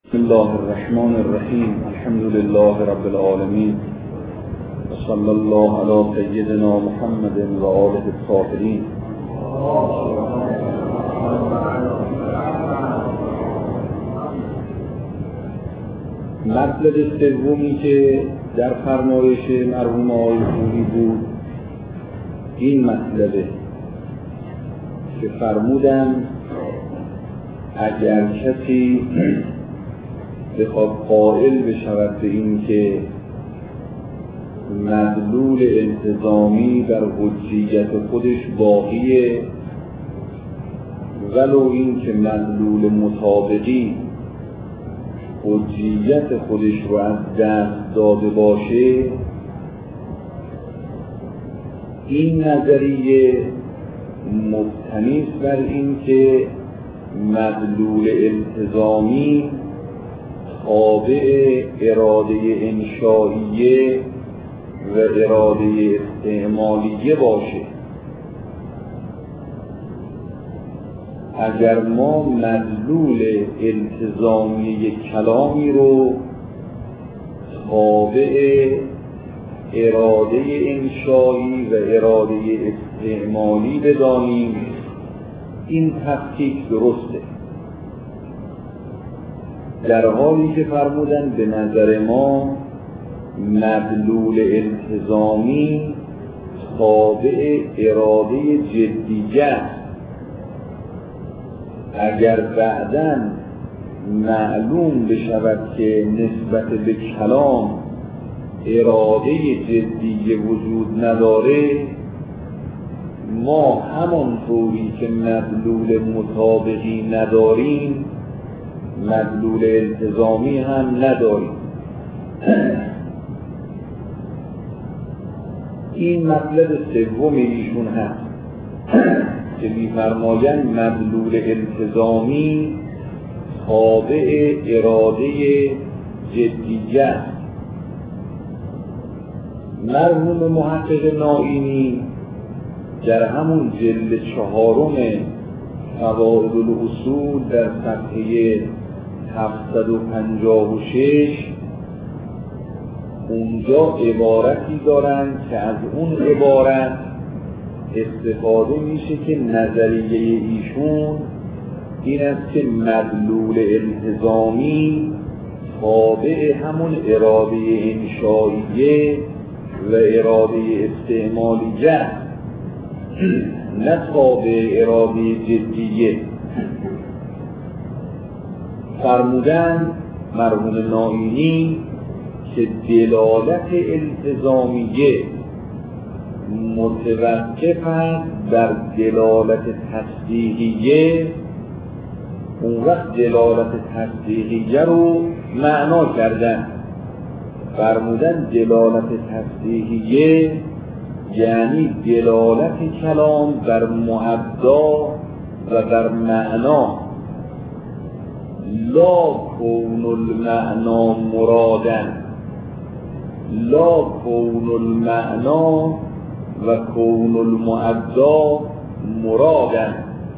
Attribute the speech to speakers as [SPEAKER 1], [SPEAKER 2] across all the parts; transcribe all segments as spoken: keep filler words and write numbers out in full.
[SPEAKER 1] بسم الله الرحمن الرحیم. الحمد لله رب العالمین و صلی الله علی سیدنا محمد و آله الطاهرین. مطلب سومی که در فرمایش مرحوم آقای خویی بود این مطلبه که فرمودند اگر کسی بخواد قائل بشود به این که مدلول التزامی در حجیت خودش باقیه، ولو این که مدلول مطابقی حجیت خودش رو از دست داده باشه، این نظریه مبتنی است بر این که مدلول التزامی تابع اراده انشائیه و اراده استعمالیه باشه. اگر ما مدلول التزامی کلامی رو تابع اراده انشایی و اراده استعمالی بدانیم، این تفکیک درسته، در حالی که فرمودن به نظر ما مدلول التزامی تابع اراده جدیه است. اگر بعداً معلوم بشود که نسبت به کلام اراده جدیه وجود نداره، ما همانطوری که مدلول مطابقی نداریم مدلول التزامی هم نداریم. این مطلب سوم ایشون هست که می‌فرمایند مدلول التزامی تابع اراده جدیه است. مرحوم محقق نائینی در همون جلد چهارم قواعد الاصول در صفحه هفتصد و پنجاه و شش اونجا عبارتی دارند که از اون عبارت استفاده میشه که نظریه ایشون این است که مدلول التزامی تابع همون اراده انشائیه و اراده استعمالیه نه تابع اراده جدیه. فرمودن مرحوم نائینی که دلالت التزامیه متوقف است بر دلالت تصدیقیه، اون وقت دلالت تصدیقیه رو معنا کردن. فرمودن دلالت تصدیقیه یعنی دلالت کلام بر مبدا و بر معنا، لا کون المعنا مرادن، لا کون المعنا و کون المبدا مرادن.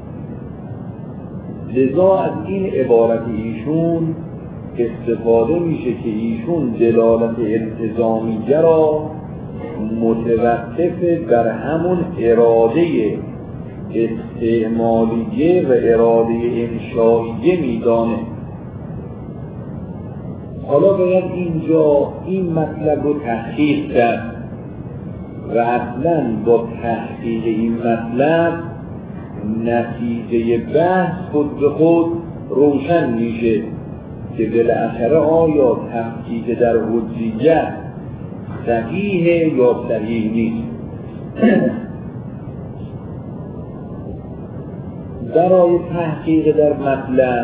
[SPEAKER 1] لذا از این عبارت ایشون استفاده میشه که ایشون دلالت التزامیه را متوقف بر همون اراده استعمالیه و اراده انشائیه میدانه. حالا باید اینجا این مطلب رو تحقیق کرد و اصلا با تحقیق این مطلب نتیجه بحث خود به خود روشن میشه که بالاخره آیا تحقیق در حجیت صحیحه یا صحیح نیست. برای تحقیق در مطلب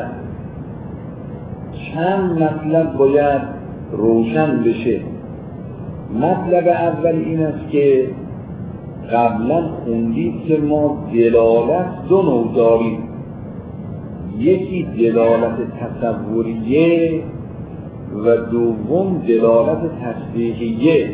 [SPEAKER 1] چند مطلب باید روشن بشه. مطلب اول این است که قبلا خوندید که ما دلالت دو نوع داریم، یکی دلالت تصوریه و دوم دلالت تصدیقیه.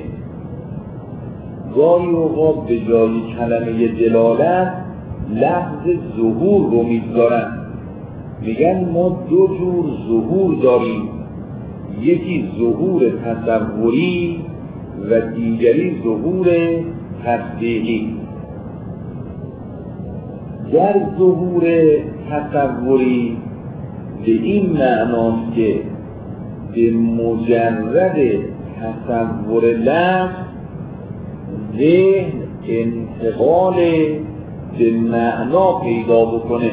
[SPEAKER 1] گاهی اوقات به جای کلمه دلالت لفظ ظهور رو می‌گذارن میگن ما دو جور ظهور داریم، یکی ظهور تصوری و دیگری ظهور تصدیقی. در ظهور تصوری به این معناست که به مجرد تصور لفظ ذهن انتقال به معنا پیدا بکنه.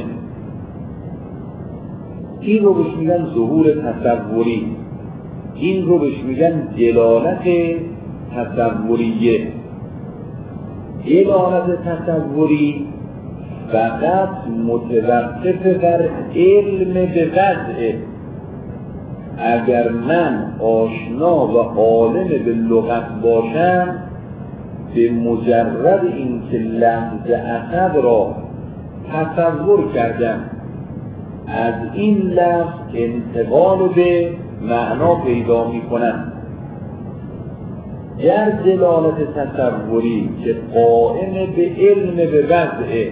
[SPEAKER 1] این رو بهش میگن ظهور تصوری، این رو بهش میگن دلالت تصوریه. دلالت تصوری فقط متوقف بر علم به وضعه. اگر من آشنا و عالم به لغت باشم، به مجرد اینکه لفظ اسد را تصور کردم، از این لفظ انتقال به معنا پیدا می کنم. در دلالت تصوری که قائم به علم به وضعه،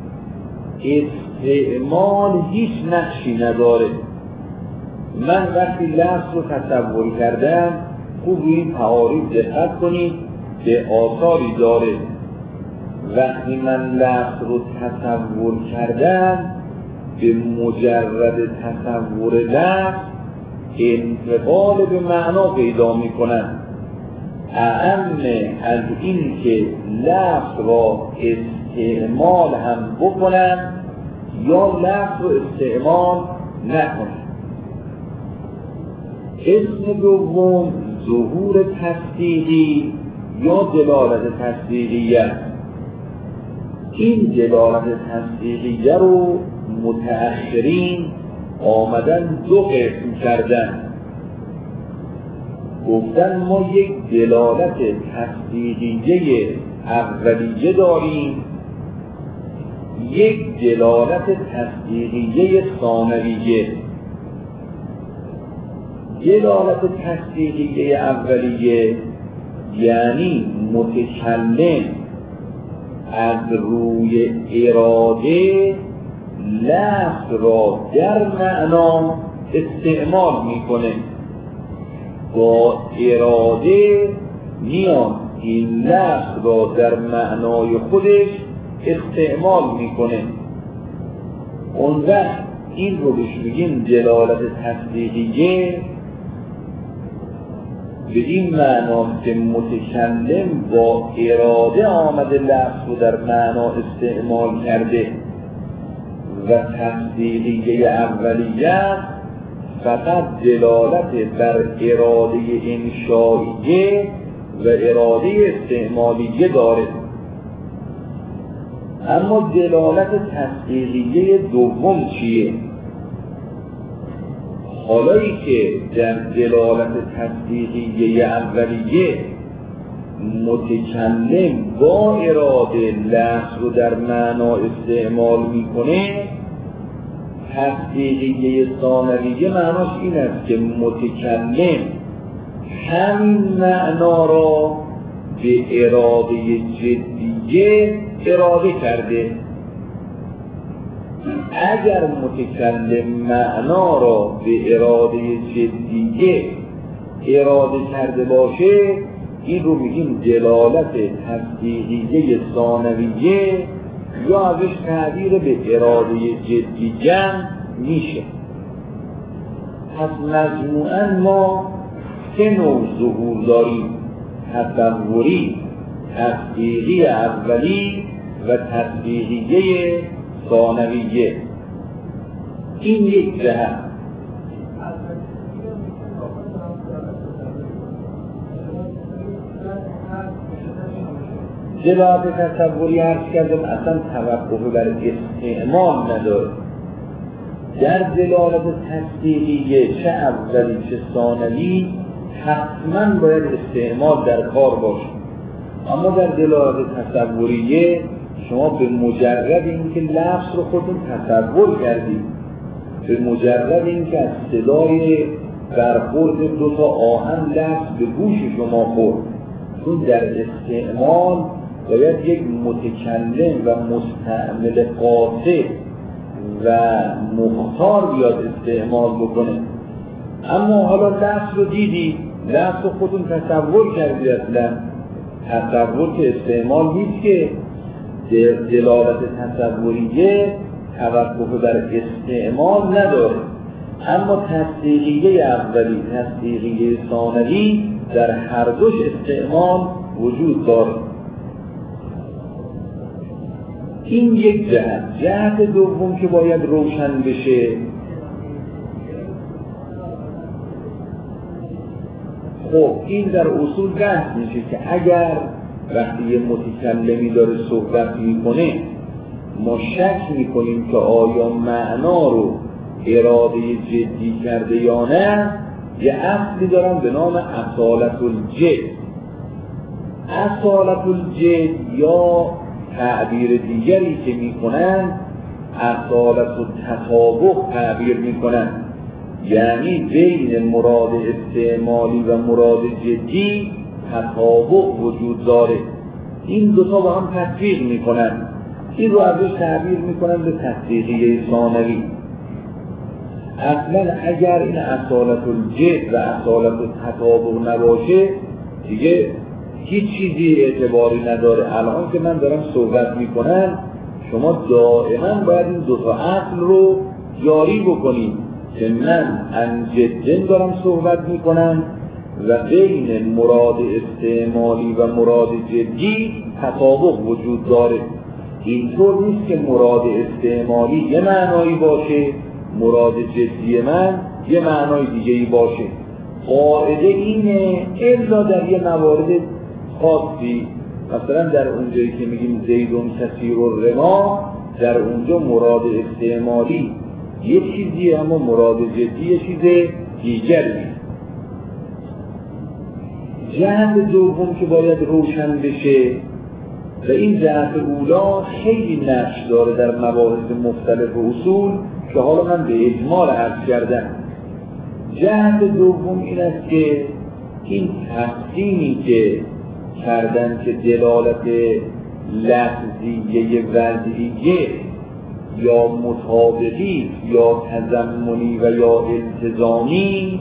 [SPEAKER 1] استعمال هیچ نقشی نداره. من وقتی لفظ رو تصور کردم، خوب روی این تعاریف دقت کنید، به آثاری داره. وقتی من لفظ رو تصور کردم، به مجرد تصور لفظ انتقال به معنا پیدا می کنم. اعم از این که لفظ را استعمال هم بکنم یا لفظ رو استعمال نکنم. اسم دوم ظهور تصدیقی یا دلالت تصدیقیه. این دلالت تصدیقیه رو متأخرین آمدن دو قسم کردن. گفتن ما یک دلالت تصدیقیه اولیه داریم، یک دلالت تصدیقیه ثانویه. دلالت تصدیقیه اولیه یعنی متکلم از روی اراده لفظ را در معنا استعمال میکنه. با اراده میاد این لفظ را در معنای خودش استعمال میکنه. اون وقت این رو بهش میگیم دلالت تصدیقیه. به این معنا که متکلم با اراده آمده لفظ رو در معنا استعمال کرده. و تصدیقیه اولیه فقط دلالت بر اراده انشائیه و اراده استعمالیه داره. اما دلالت تصدیقیه دوم چیه؟ حالایی که در دلالت تصدیقیه اولیه متکلم با اراده لفظ رو در معنا استعمال میکنه، تصدیقیه ثانویه معناش این است که متکلم همین معنا را به اراده جدیه اراده کرده. اگر متکلم معنا را به اراده جدیه اراده کرده باشه، این رو میگیم دلالت تصدیقیه ثانویه یا ازش تعبیر به اراده جدیه میشه. پس مجموعاً ما سه نوع ظهور داریم: تصوری، تصدیقی اولی و تصدیقیه ثانویه. این یک جهت. دلالت تصوری عرض کردم اصلا توقف بر استعمال نداره. در دلالت تصدیقیه چه اولی چه ثانوی حتما باید استعمال در کار باشه. اما در دلالت تصوریه شما به مجرد اینکه لفظ رو خودتون تصور کردید، به مجرد اینکه از صدای برخورد دو تا آهن لفظ به گوش شما خورد، چون در استعمال باید یک متکلم و مستعمل قاطع و مختار بیاد استعمال بکنه. اما حالا لفظ رو دیدی، لفظ رو خودتون تصور کردی، اصلا تصور که استعمال نیست که دلالت تصوریه توقف بر استعمال نداره، اما تصدیقیه اولی تصدیقیه ثانوی در هر دوش استعمال وجود داره. این یک جهت. جهت دوم که باید روشن بشه، خب این در اصول بحث میشه که اگر وقتی یه متکلمی داره صحبت میکنه ما شک میکنیم که آیا معنا رو اراده جدی کرده یا نه، یه اصلی دارن به نام اصالت الجد. اصالت الجد یا تعبیر دیگری که میکنن اصالت التطابق تعبیر میکنن، یعنی بین مراد استعمالی و مراد جدی تطابق وجود داره. این دوتا با هم تطبیق میکنن. این رو ازش تعبیر میکنن به تصدیقیه ثانوی. اصلا اگر این اصالت الجد و اصالت التطابق نباشه دیگه هیچ چیزی اعتباری نداره. الان که من دارم صحبت میکنم شما دائما باید این دوتا اصل رو جاری بکنید که من عن جد دارم صحبت میکنم و بین مراد استعمالی و مراد جدی تطابق وجود داره. اینطور نیست که مراد استعمالی یه معنایی باشه، مراد جدی من یه معنای دیگه‌ای باشه. قاعده اینه الا در یه موارد خاصی، مثلا در اونجایی که میگیم زیدون کثیر الرما، در اونجا مراد استعمالی یه چیزیه اما مراد جدی یه چیز دیگری. جهت دوم که باید روشن بشه و این جهت اولا خیلی نقش داره در مباحث مختلف و اصول که حالا من به اجمال عرض کردم. جهت دوم این است که این تقسیمی که کردن که دلالت لفظیه وضعیه یا مطابقی یا تضمنی و یا التزامی،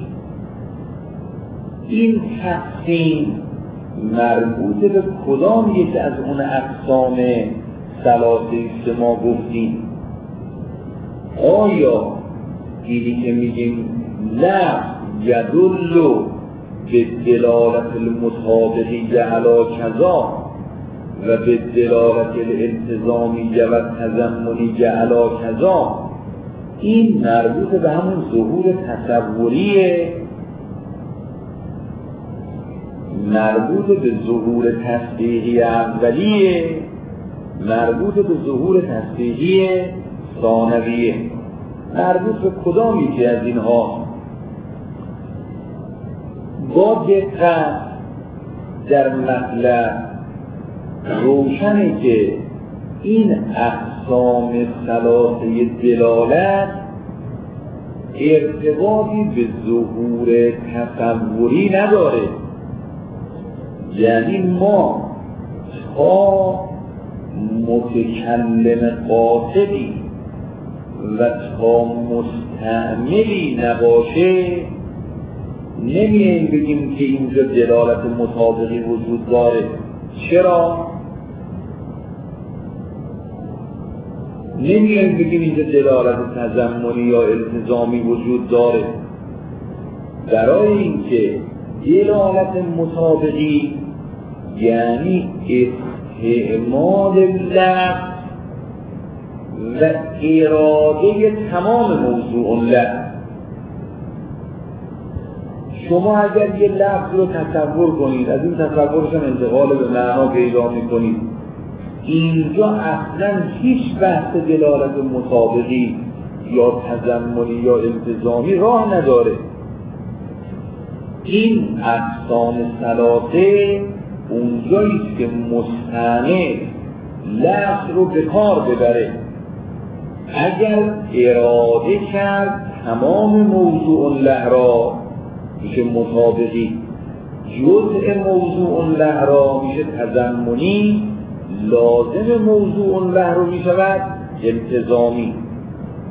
[SPEAKER 1] این تقسیم مربوط به کدام یک از اون اقسام ثلاثه که ما گفتیم؟ آیا اینی که میگیم لفظ یدل به دلالت المطابقی علی کذا و به دلالت الالتزامی و تضمنی علی کذا، این مربوط به همون ظهور تصوریه، مربوط به ظهور تصدیقی اولیه، مربوط به ظهور تصدیقی ثانویه، مربوط به کدام یکی از اینها؟ با دقت در مطلب روشنه که این اقسام ثلاثه دلالت ارتباطی به ظهور تصوری نداره. یعنی ما تا متکلم قاصدی و تا مستعملی نباشه نمیاییم بگیم که اینجا دلالت مطابقی وجود داره. چرا؟ نمیاییم بگیم اینجا دلالت تضمنی یا التزامی وجود داره. برای اینکه دلالت مطابقی یعنی استعمال لفظ و اراده تمام موضوع لفظ. شما اگر یه لفظ رو تصور کنید، از این تصورش هم انتقال به معنا پیدا میکنید، اینجا اصلا هیچ بحث دلالت مطابقی یا تضمنی یا التزامی راه نداره. این اقسام ثلاثه اونجاییست که مستعمل لفظ رو به کار ببره. اگر اراده کرد تمام موضوع له را میشه مطابقی، جزء موضوع له را میشه تضمنی، لازم موضوع له رو میشود التزامی.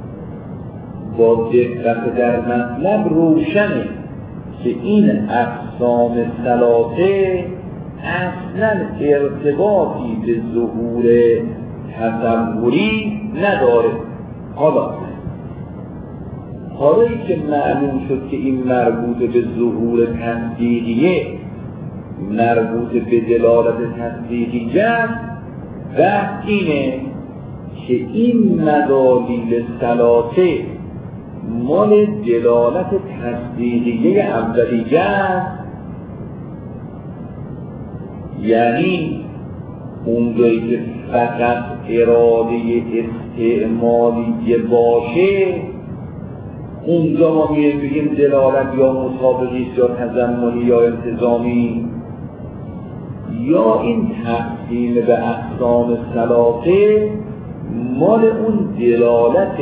[SPEAKER 1] با دقت در مطلب روشنه که این اقسام ثلاثه اصلا ارتباطی به ظهور تصوری نداره. حالا حالی که معلوم شد که این مربوط به ظهور تصدیقیه، مربوط به دلالت تصدیقیه، بحث اینه که این مدالیل ثلاثه مال دلالت تصدیقیه اولیه است، یعنی اونجایی که فقط اراده استعمالی باشه اونجا ما میریم بگیم دلالت یا مطابقی یا تضمنی یا التزامی، یا این تقسیم به اقسام ثلاثه مال اون دلالت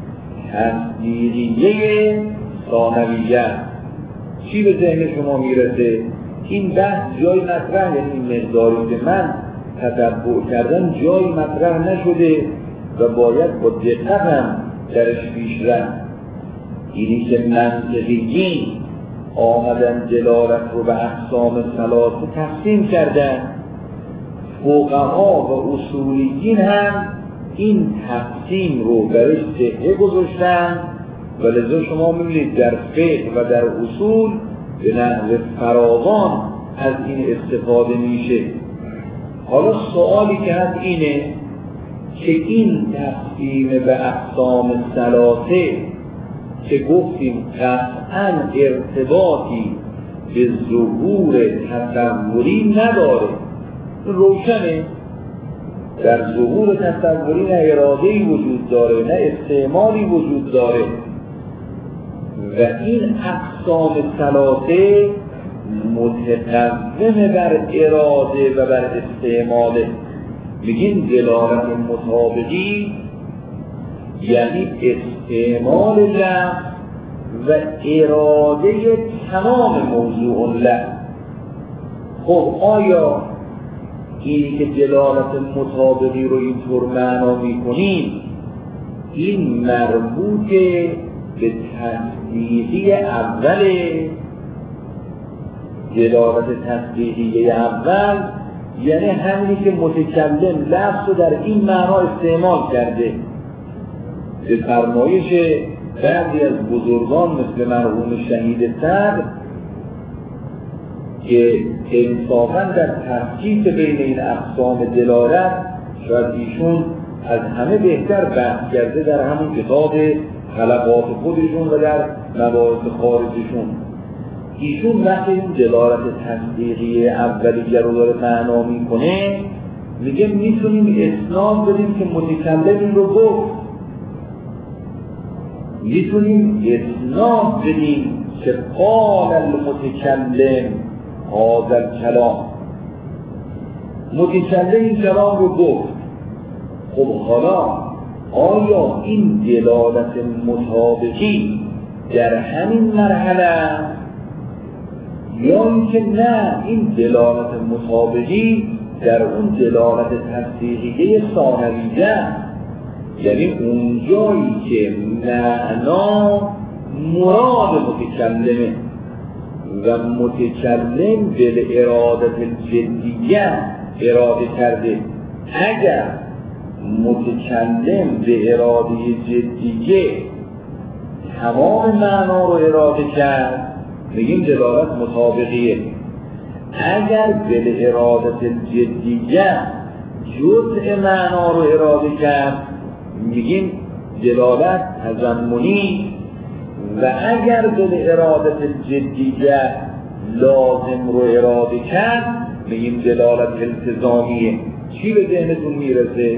[SPEAKER 1] تصدیقیه ثانویه. چی به ذهن شما میرسه؟ این بحث جای مطرح، یعنی این مقداری که من تتبع کردم جای مطرح نشده و باید با دقت هم درش پیش رفت. اینی که منطقیین آمدن دلالت رو به اقسام ثلاثه تقسیم کردن، فقها و اصولیین هم این تقسیم رو برش صحه گذاشتن و لذا شما می‌بینید در فقه و در اصول به نحو فراوان از این استفاده میشه. حالا سوالی که هست اینه که این تقسیم به اقسام ثلاثه که گفتیم قطعاً ارتباطی به ظهور تصوری نداره، روشنه در ظهور تصوری نه اراده‌ای وجود داره نه استعمالی وجود داره و این اقسام ثلاثه متقوم بر اراده و بر استعماله. میگیم دلالت مطابقی یعنی استعمال لفظ و اراده تمام موضوع لفظ. خب آیا اینی که دلالت مطابقی رو اینطور معنا میکنیم این مربوط به تصدیقی اوله؟ دلالت تصدیقی اول یعنی همینی که متکلم لفظ رو در این معنا استعمال کرده. به فرمایش بعضی از بزرگان مثل مرحوم شهید صدر که انصافاً در تفکیک بین این اقسام دلالت شاید ایشون از همه بهتر بحث کرده در همون کتاب خلقات خودشون و در مباحث خارجشون. ایشون وقتی این دلالت تصدیقی اولیه رو داره معنا میکنه میگه میتونیم اسناد بدیم که متکلم این رو گفت، میتونیم اسناد بدیم که قال المتکلم هذا الکلام، متکلم این کلام رو گفت. خب حالا آیا این دلالت مطابقی در همین مرحله یا اینکه نه این دلالت مطابقی در اون دلالت تصدیقیه ثانویه، یعنی اون جایی که معنا مراد متکلمه و متکلم به ارادت جدیه اراده کرده. اگر متکلم به اراده جدیه تمام معنا رو اراده کرد میگیم دلالت مطابقیه. اگر به ارادت جدیه جزء معنا رو اراده کرد میگیم دلالت تضمنی، و اگر به ارادت جدیه لازم رو اراده کرد میگیم دلالت التزامیه. چی به ذهنتون میرسه؟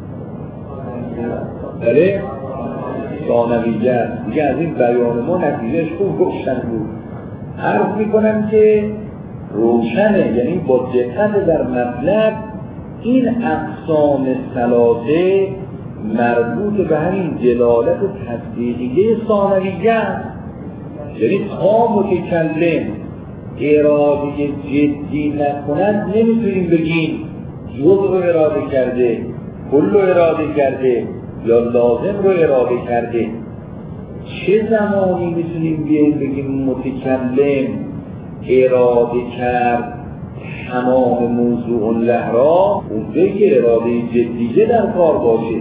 [SPEAKER 1] بله؟ ثانویه. دیگه از این بیان ما نتیجهش خوب روشن بود. عرض میکنم که روشنه، یعنی با دقت در مطلب این اقسام ثلاثه مربوط به همین دلالت تصدیقیه ثانویه است. یعنی تا متکلم اراده جدی نکند نمیتونیم بگیم جزء رو اراده کرده، کل رو اراده کرده یا لازم رو اراده کرده. چه زمانی میتونیم بیاییم بگیم متکلم اراده کرد تمام موضوع الله را؟ اونجایی که اراده جدیه در کار باشه.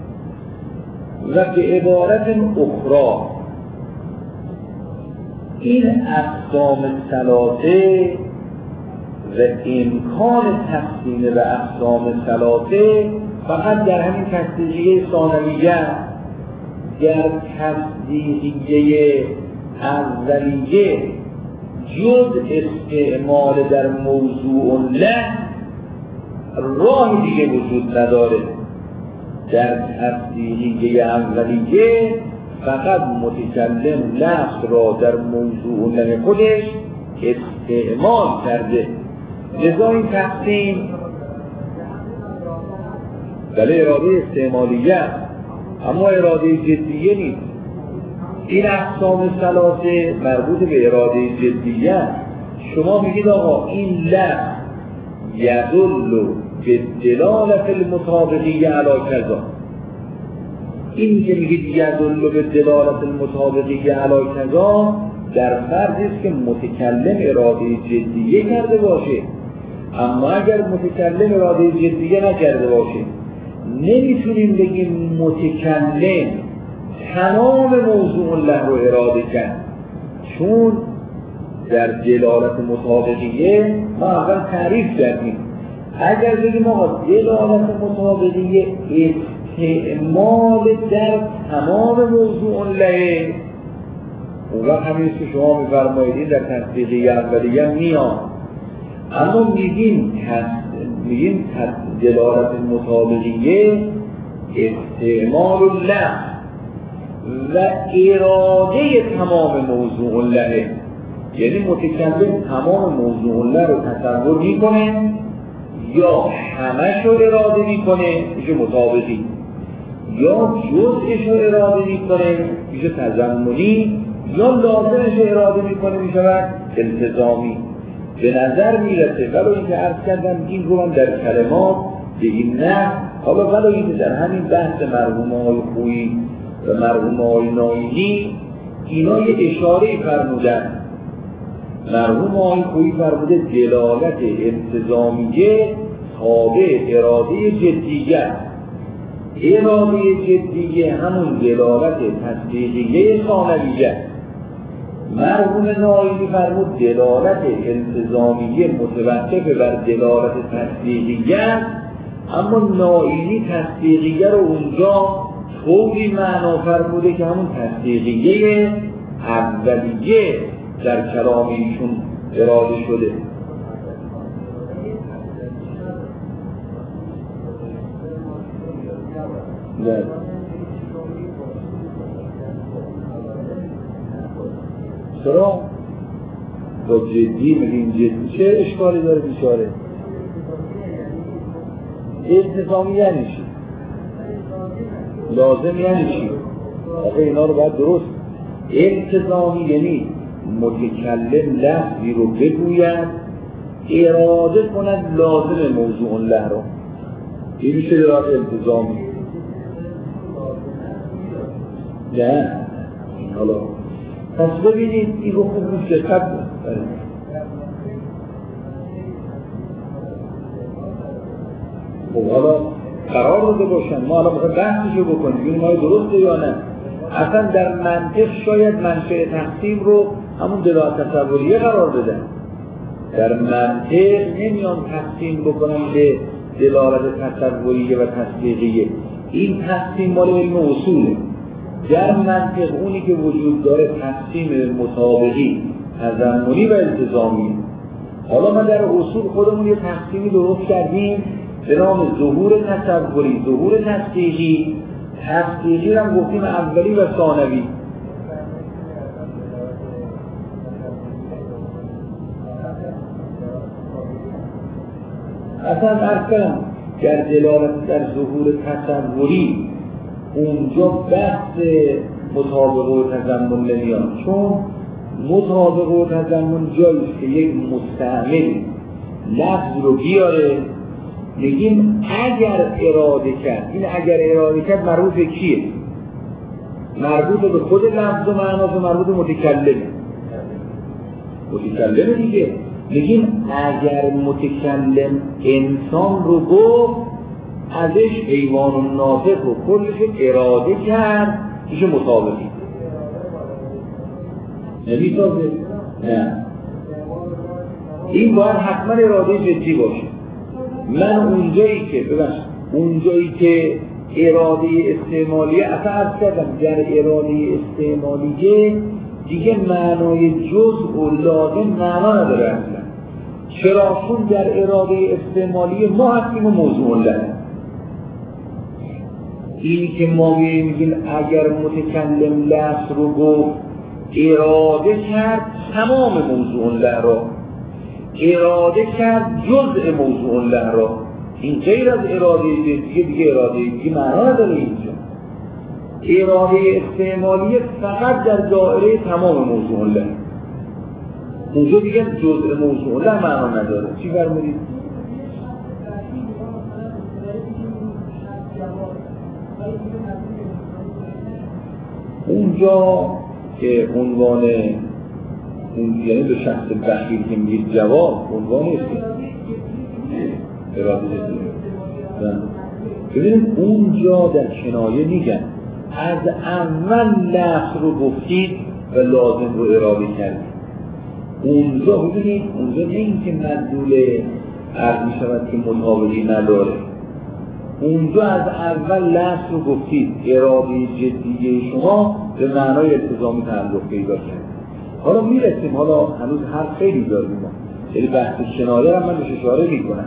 [SPEAKER 1] و به عبارت اخرى این اقسام ثلاثه و امکان تقسیم به اقسام ثلاثه فقط در همین تصدیقیه ثانویه، در تصدیقیه اولیه جز استعمال در موضوع الله راه دیگه وجود نداره. در تصدیقیه اولیه فقط متکلم لفظ را در موضوع الله خودش استعمال کرده. لذا این تقسیم بله اراده استعمالیه اما اراده جدیه نیست. این اقسام ثلاثه مربوط به اراده جدیه. شما میگید آقا این لفظ یدل به دلالت المطابقیه علی کذا، این که میگید یدل به دلالت المطابقیه علی کذا در فرضی است که متکلم اراده جدیه کرده باشه. اما اگر متکلم اراده جدیه نکرده باشه نمیتونیم بگیم متکلم تمام موضوع الله رو اراده کرد، چون در دلالت مطابقیه ما اول تعریف کردیم. اگر بگیم آقا دلالت مطابقیه استعمال در تمام موضوع الله، اون وقت همین که شما میفرمایید در تصدیقیه اولیه میاد. اما میگیم میگیم دلالت مطابقیه استعمال الله و اراده تمام موضوع الله، یعنی متکلم تمام موضوع الله رو تصور میکنه یا همش رو اراده میکنه میشه مطابقی، یا جزءش رو اراده میکنه میشه تضمنی، یا لازمش رو اراده میکنه میشه التزامی. به نظر میرسه ولو اینکه عرض کردم این رو من در کلمات به این نه، حالا ولو اینکه در همین بحث مرحوم های خویی و مرحوم های نایینی اینا یه اشاره فرمودن. مرحوم های خویی فرموده دلالت التزامیه تابع اراده جدیه. اراده جدیه همون دلالت تصدیقیه ثانویه. مرحوم نایینی فرمود دلالت التزامیه متوقف بر دلالت تصدیقیه، اما نایینی تصدیقیه رو اونجا طوری معنا فرموده که همون تصدیقیه اولیه در کلام ایشون اراده شده. نه چرا؟ با جدی میگیم جدی چه اشکالی داره بیچاره؟ التزامی یعنی چی؟ لازم یعنی چی؟ آخه اینا رو باید درست. التزامی یعنی متکلم لفظی رو بگوید اراده کند لازم موضوع الله رو، این میشه اراده التزامی. نه حالا پس ببینید این رو خوب روش دقت کنید. خب حالا قرار داده باشن ما حالا میخوایم بحثشو بکنیم ببینیم آیا درسته یا نه. اصلا در منطق شاید منشأ تقسیم رو همون دلالت تصوریه قرار بدن. در منطق نمیان تقسیم بکنن به دلالت تصوریه و تصدیقیه. این تقسیم مال علم اصوله. در منطق اونی که وجود داره تقسیم مطابقی، تضمنی و التزامی. حالا ما در اصول خودمون یه تقسیمی درست کردیم به نام ظهور تصوری، ظهور تصدیقی. تصدیقی رو هم گفتیم اولی و ثانوی. اصلا عرض کنم در دلالت در ظهور تصوری اونجا بحث مطابقه و تضمن نمیاد، چون مطابقه و تضمن جاییست که یک مستعمل لفظ رو بیاره میگیم اگر اراده کرد. این اگر اراده کرد مربوط به کیه؟ مربوط به خود لفظ و معناست و مربوط به متکلمه. متکلمه دیگه. میگیم اگر متکلم انسان رو گفت ازش حیوان و ناطق و کلش اراده کرد میشه مطابقی. نمیتازه؟ نه. این باید حتما اراده جدی باشه. من اونجایی که ببخش اونجایی که اراده استعمالیه اصلا عرض کردم در اراده استعمالیه دیگه معنای جزء و لازم معنا نداره اصلا. چرا؟ چون در اراده استعمالیه ما هستیم و موضوع له. اینی که ما میگیم اگر متکلم لفظ رو گفت اراده کرد تمام موضوع له را، اراده کرد جزء موضوع له را. این غیر از اراده دیگه دیگه اراده دیگه معنا نداره. اینجا اراده استعمالی فقط در دایره تمام موضوع له، اونجا دیگه جزء موضوع له معنا نداره. چی فرمودید؟ اونجا که عنوان اون یعنی به شخص بخیل که میگید جواب عنوان است اراده جدی. ببینید اونجا در کنایه میگن از اول لفظ رو گفتید و لازم رو اراده کردید. اونجا ببینید اونجا نه این که مدلول عرض می شود که مطابقی نداره. اونجا از اول لفظ رو گفتید، اراده جدیه شما به معنای التزامی تعلق پیدا کرد. حالا میرسیم، حالا هنوز هر خیلی داریم ما یعنی بحث کنایه رو من بهش اشاره میکنم.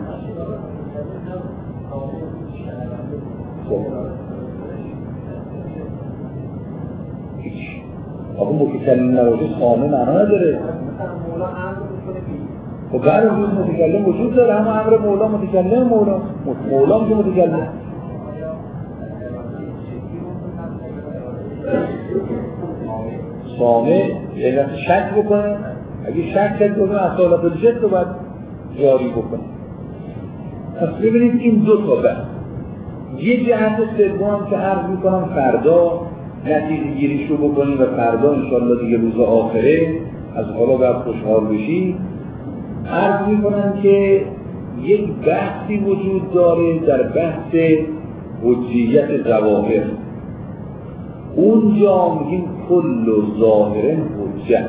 [SPEAKER 1] آقا متکلم نباشه سامه معنا نداره. و بعد روز متکلم وجود داره، همه امر مولا متکلم مولا مولا میشه متکلم. سامه یعنی شک بکنه، اگه شک کرد بکنه اصالت الجد رو باید جاری بکنه. پس ببینید این دو تا بحث. یه جهت سوم که عرض میکنم فردا نتیجه گیریش رو بکنیم و فردا انشالله دیگه روز آخره از حالا باید خوشحال بشی. عرض میکنم که یک بحثی وجود داره در بحث حجیت ظواهر. اونجا میگیم کل ظاهر حجت.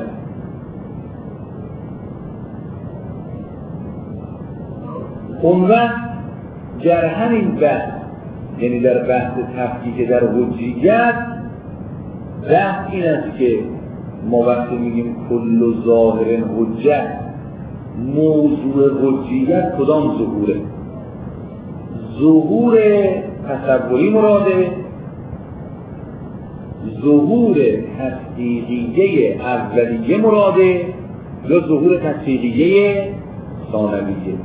[SPEAKER 1] اون وقت در همین بحث یعنی در بحث تفکیک در حجیت بحث این است که ما وقتی میگیم کل ظاهر حجت موضوع حجیت کدام ظهوره؟ ظهور تصوری مراده، ظهور تصدیقیه اولیه مراده یا ظهور تصدیقیه ثانویه.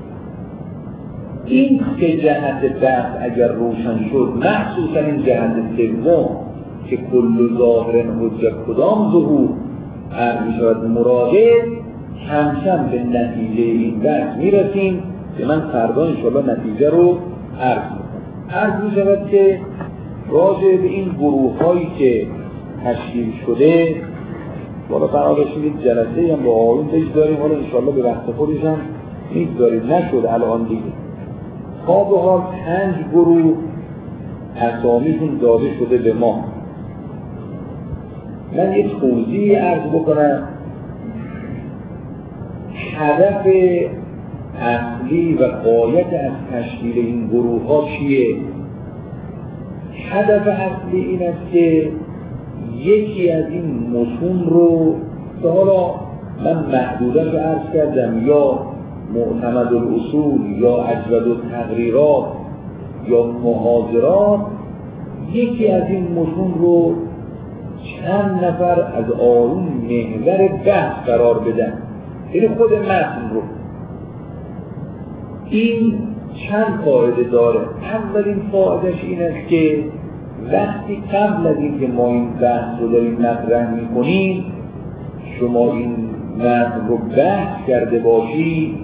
[SPEAKER 1] این سه جهت بحث اگر روشن شد، مخصوصا این جهت سوم که کل ظاهر حجت کدام ظهور عرض می شود مراده، کم کم به نتیجه این بحث میرسیم که من فردا انشاءالله نتیجه رو عرض میکنم. عرض می شود که راجع به این گروه هایی که تشکیل شده بالا فردا شدید جلسه هم با آیون پیش داریم، حالا انشاءالله به وقت خودش هم میگذاریم. نشد الان دیگه تا به حال پنج گروه اسامیشون داده شده به ما. من یک توضیح عرض بکنم. هدف اصلی و غایت از تشکیل این گروه ها چیه؟ هدف اصلی این است که یکی از این متون رو که حالا من محدودش رو عرض کردم، یا معتمد الاصول یا اجود التقریرات یا محاضرات، یکی از این متون رو چند نفر از آیون محور بحث قرار بدن، یعنی خود متن رو. این چند فایده داره. اولین فایدهش این است که وقتی قبل از این که ما این بحث رو داریم مطرح میکنیم شما این متن رو بحث کرده باشی،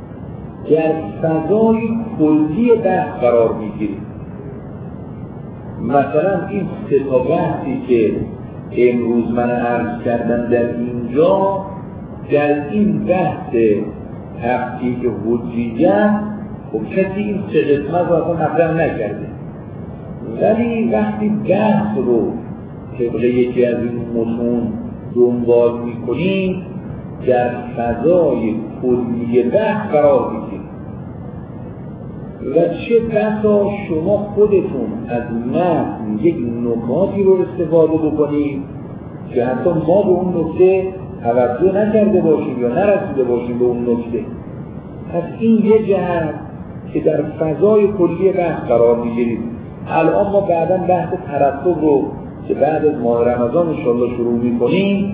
[SPEAKER 1] در فضای کلی بحث قرار میگیرید. مثلا این سه تا بحثی که امروز من عرض کردم در اینجا، در این بحث تفکیک حجیت خب کسی این سه قسمت رو اصلا مطرح نکرده، ولی وقتی بحث رو طبق یکی از این متون دنبال میکنیم در فضای کلی بحث قرار میگیریم و چه بسا شما خودتون از متن یک نکاتی رو استفاده بکنید که حتی ما به اون نکته توجه نکرده باشیم یا نرسیده باشیم به اون نکته. پس این یه جهت که در فضای کلی بحث قرار میگیریم. الان ما بعدا بحث ترتب رو که بعد از ماه رمضان انشاءالله شروع میکنیم،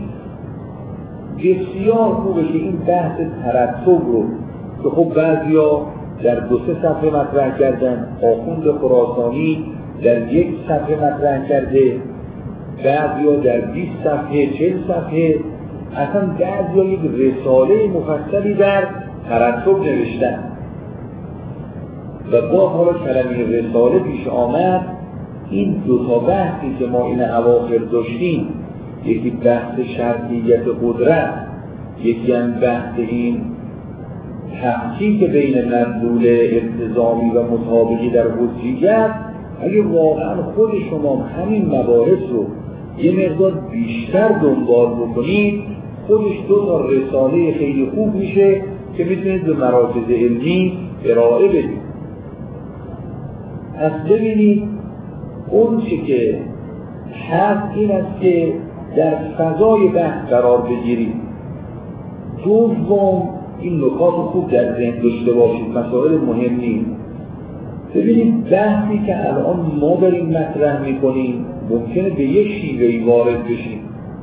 [SPEAKER 1] بسیار خوبه که این بحث ترتب رو که خب بعضیا در دو سه صفحه مطرح کردن، آخوند خراسانی در یک صفحه مطرح کرده، بعضیا در بیست صفحه، چهل صفحه، اصلا بعضیا یک رساله مفصلی در ترتب نوشتن و با حالا کلمه رساله پیش آمد. این دو تا بحثی که ما این اواخر داشتیم، یکی بحث شرطیت قدرت، یکی هم بحث این تفکیک بین مدلول التزامی و مطابقی در حجیت، اگه واقعا خود شما همین مباحث رو یه مقدار بیشتر دنبال بکنید، خودش دو تا رساله خیلی خوب میشه که میتونید به مراکز علمی ارائه بدید. پس ببینید اون چی که هست این است که در فضای بحث قرار بگیرید. دوم این نکات خوب در ذهن داشته باشید، مسائل مهمی. ببینید بحثی که الان ما داریم مطرح میکنیم ممکنه به یک شیوهی وارد بشیم،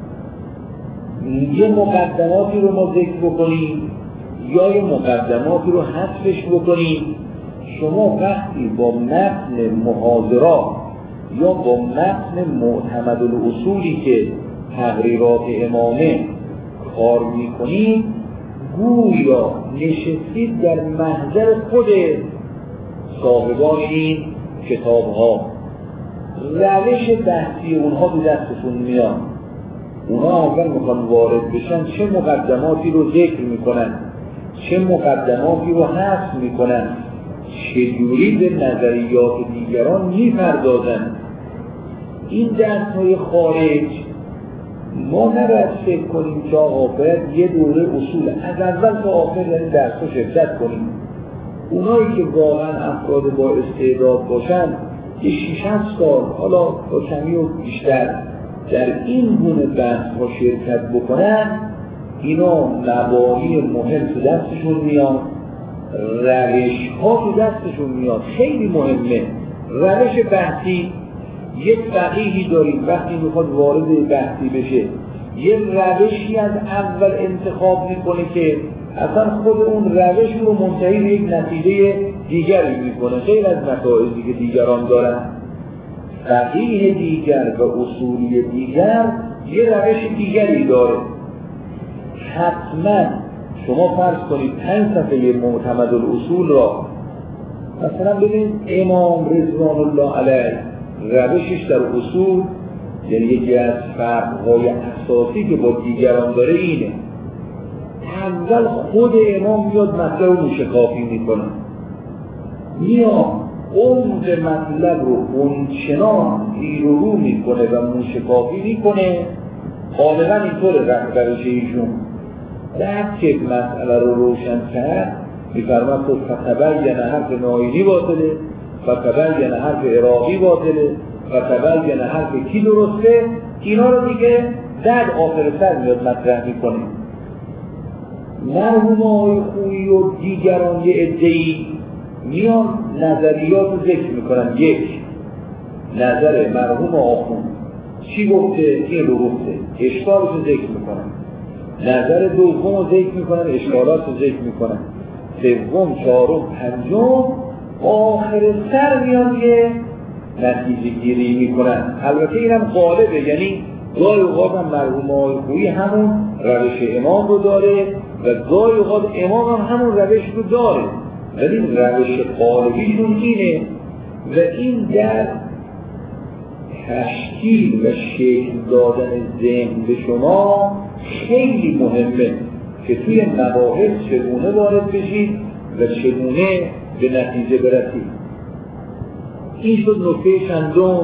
[SPEAKER 1] یه مقدماتی رو ما ذکر بکنیم یا یه مقدماتی رو حذفش بکنیم. شما وقتی با متن محاضرات یا با متن معتمد الاصولی که تقریرات امامه کار میکنید، گویا نشستید در محضر خود صاحبان این کتاب ها، روش بحثی اونها به دستشون میاد. اونها اول میخوان وارد بشن چه مقدماتی رو ذکر میکنن، چه مقدماتی رو حذف میکنن، چجوری به نظریات دیگران میپردازن. این درس های خارج ما نباید فکر کنیم که آقا باید یه دوره اصول از اول تا آخر در این درس ها شرکت کنیم. اونایی که واقعا افراد با استعداد باشن یه شیش هفت سال حالا با کمی و بیشتر در این گونه بحث ها شرکت بکنن، اینا مبانی مهم تو دستشون میاد، روش ها تو دستشون میاد. خیلی مهمه روش بحثی. یک فقیهی داریم وقتی میخواد وارد بحثی بشه یه روشی از اول انتخاب میکنه که اصلا خود اون روش رو منتهی به یک نتیجه دیگری میکنه، غیر از مسائلی که دیگران دارن. فقیه دیگر و اصولی دیگر یه روش دیگری داره. حتما شما فرض کنید پنج صفحه معتمد الاصول را مثلا ببینید امام رضوان الله علیه روشش در اصول، یعنی یکی از فرق‌های اساسی که با دیگران داره اینه، اول خود امام میاد مطلب رو موشکافی میکنه، میاد عمق مطلب رو اونچنان زیر و رو میکنه و موشکافی میکنه. غالبا اینطوره روش ایشون. در که مسئله رو روشن کرد میفرماد تو فتبین حرف نایینی باطله، فتبین حرف عراقی باطله، فتبین حرف کی درسته. اینا رو دیگه در آخر سر میاد مطرح میکنه. مرحوم آقای خویی و دیگران یه عده‌ای میان نظریات رو ذکر میکنن. یک نظر مرحوم آخوند چی گفته؟ این رو گفته، اشکالش رو ذکر میکنن. نظر دوم رو ذکر میکنن، اشکالات رو ذکر میکنن. سوم، چهارم، پنجم، آخر سر میان یه نتیجه گیری میکنن. البته اینم غالبه، یعنی گاهی اوقات هم مرحوم آقای خویی همون روش امام رو داره و گاهی اوقات امام هم همون روش رو داره، ولی روش غالبیشون اینه و این در تشکیل و شکل دادن ذهن به شما خیلی مهمه که توی مباحث چگونه وارد بشید و چگونه به نتیجه برسید. این شد نکته چندم.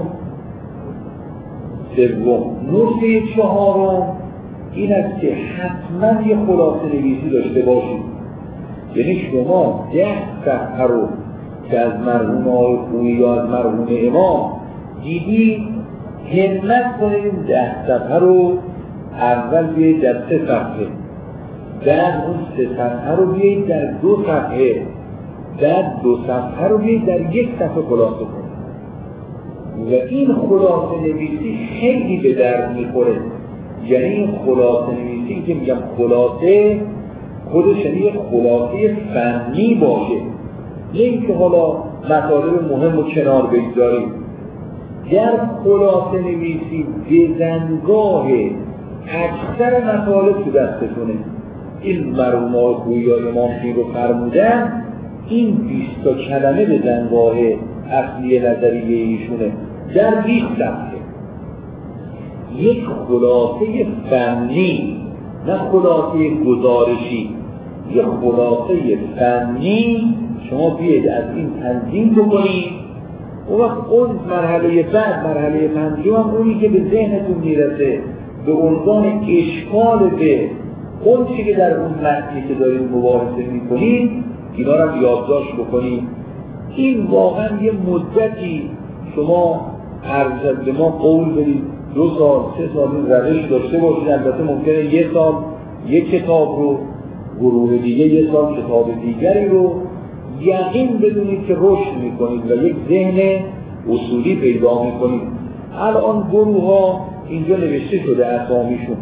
[SPEAKER 1] سوم، نکته چهارم این است که حتما یه خلاصه نویسی داشته باشید. یعنی شما ده صفحه رو که از مرحوم آقای خویی یا از مرحوم امام دیدید، همت کنید این ده صفحه رو اول بیایید در سه صفحه، بعد اون سه صفحه رو بیایید در دو صفحه، بعد دو صفحه رو بیایید در یک صفحه خلاصه کنید. و این خلاصه نویسی خیلی به درد میخوره. یعنی این خلاصه نویسی که میگم خلاصه خودش یعنی یک خلاصه فنی باشه، نه اینکه حالا مطالب مهم رو کنار بگذاریم. در خلاصه نویسی بزنگاه اکثر مطالب تو دستتونه. این مرحوم آقای خویی یا امام خویی رو فرمودن، این بیست تا کلمه بزنگاه اصلی نظریه ایشونه در بیست صفحه. یک خلاصه فنی، نه خلاصه گزارشی، یک خلاصه فنی شما بیاید از این تنظیم بکنید. اون وقت اون مرحله بعد، مرحله پنجم هم اونی که به ذهنتون میرسه به عنوان اشکال به اون چی که در اون متنی که دارید مباحثه میکنید، اینا رو هم یادداشت بکنید. این واقعا یه مدتی شما عرض به ما قول بدید دو سال سه سال این روش داشته باشید. البته ممکنه یه سال یک کتاب رو، گروه دیگه یه سال کتاب دیگری رو، یقین بدونید که رشد میکنید و یک ذهن اصولی پیدا میکنید. الان گروه ها اینجا نوشته شده اسامیشون.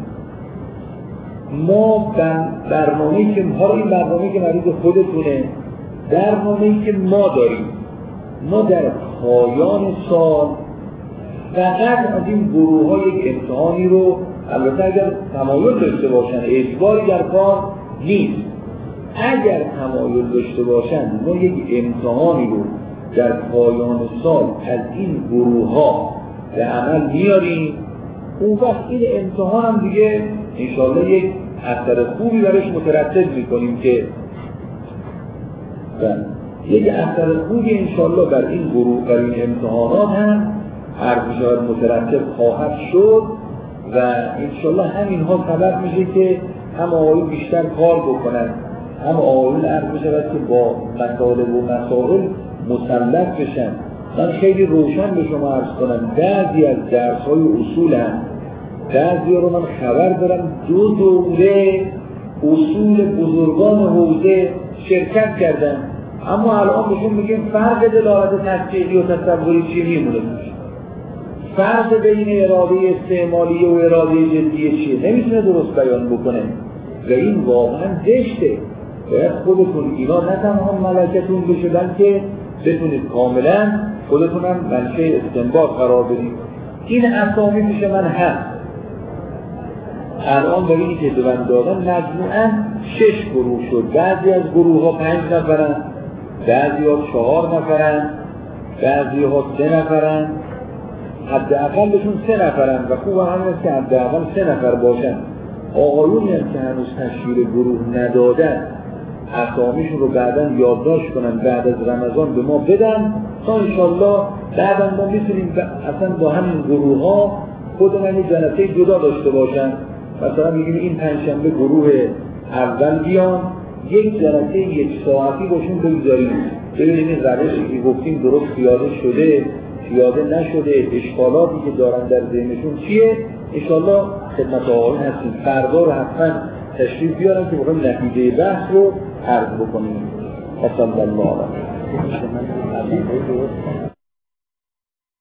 [SPEAKER 1] ما برنامه‌ای که حالا این برنامه‌ای که مریض خودتونه، برنامه‌ای که ما داریم، ما در پایان سال فقط از این گروه ها یک امتحانی رو، البته اگر تمایل داشته باشن، اجباری در کار نیست، اگر تمایل داشته باشن ما یک امتحانی رو در پایان سال از این گروه ها به عمل میاریم. اون وقت این امتحان هم دیگه انشاءالله یک اثر خوبی برش مترتب میکنیم که یک اثر خوبی انشاءالله بر این گروه، بر این امتحانات هم هر بشاید مترتب خواهد شد و انشاءالله همین ها سبب میشه که هم آقایون بیشتر کار بکنن، هم آقایون عرض بشود که با مطالب و مسائل مسلط بشن. من خیلی روشن به شما عرض کنم بعضی از درس های اصول هم بعضی رو من خبر دارم دو دوره اصول بزرگان حوزه شرکت کردن، اما الان بهشون میگیم فرق دلالت تطبیقی و تصوری چیه میمونه، فرق بین اراده استعمالی و اراده جدیه چیه نمیتونه درست بیان بکنه و این واقعا زشته. باید خودتون اینا نه تنها ملکتون بشه بلکه بتونید کاملا خودتون هم منشه استنباط قرار بدید. این اسامی پیش من هست الان به اینی که دوان دادن مجموعاً شش گروه شد. بعضی از گروه ها پنج نفرن، بعضی ها چهار نفرن، بعضی ها سه نفرن، حداقل بهشون سه نفرن و خوب هم هست که حداقل سه نفر باشن. آقایونی هم که هنوز تشکیل گروه ندادن اسامیشون رو بعداً یادداشت کنن، بعد از رمضان به ما بدن تا انشالله بعداً ما میتونیم اصلا با همین گروه ها خودمون یه جلسه جدا داشته باشن. مثلا میگیم این پنجشنبه گروه اول بیان یک جلسه یک ساعتی باشون بگذاریم ببینیم این روشی که گفتیم درست پیاده شده پیاده نشده، اشکالاتی که دارن در ذهنشون چیه. انشالله خدمت آقایون هستیم، فردا رو حتما تشریف بیارم که بخوایم نتیجه بحث رو عرض بکنیم. صلی الله علیه و آله.